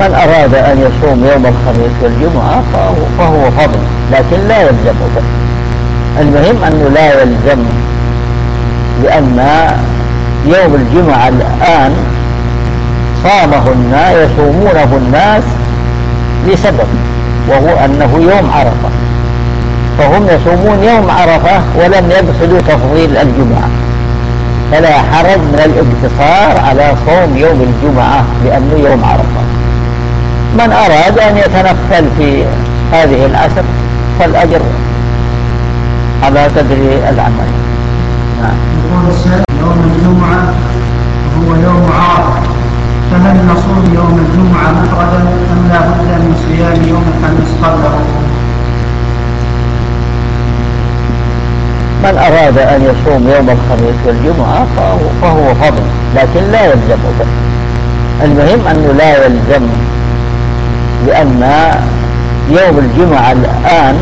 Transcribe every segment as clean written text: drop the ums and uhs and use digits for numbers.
من أراد أن يصوم يوم الخميس والجمعة فهو فضل، لكن لا يلزم به. المهم أنه لا يلزم، لأن يوم الجمعة الآن يصومونه الناس لسبب، وهو أنه يوم عرفة، فهم يصومون يوم عرفة ولم يقصدوا تفضيل الجمعة، فلا حرج من الاقتصار على صوم يوم الجمعة لأنه يوم عرفة. من أراد أن يتنفل في هذه العشر فالأجر على قدر العمل. يقول السائل: يوم الجمعة هو يوم عرفة، فهل نصوم يوم الجمعة مفردا أم لا بد من صيام يوم الخميس قبله؟ من أراد أن يصوم يوم الخميس والجمعة فهو فضل، لكن لا يلزم به. المهم أنه لا يلزم، لأن يوم الجمعة الآن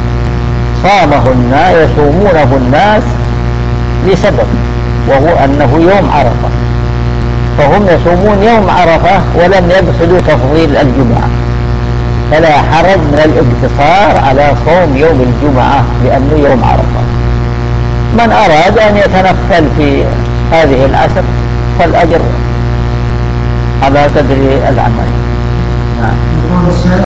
يصومونه الناس لسبب، وهو أنه يوم عرفة، فهم يصومون يوم عرفة ولم يقصدوا تفضيل الجمعة، فلا حرج من الاقتصار على صوم يوم الجمعة لأنه يوم عرفة. من أراد أن يتنفل في هذه العشر فالأجر على قدر العمل. يقول السائل: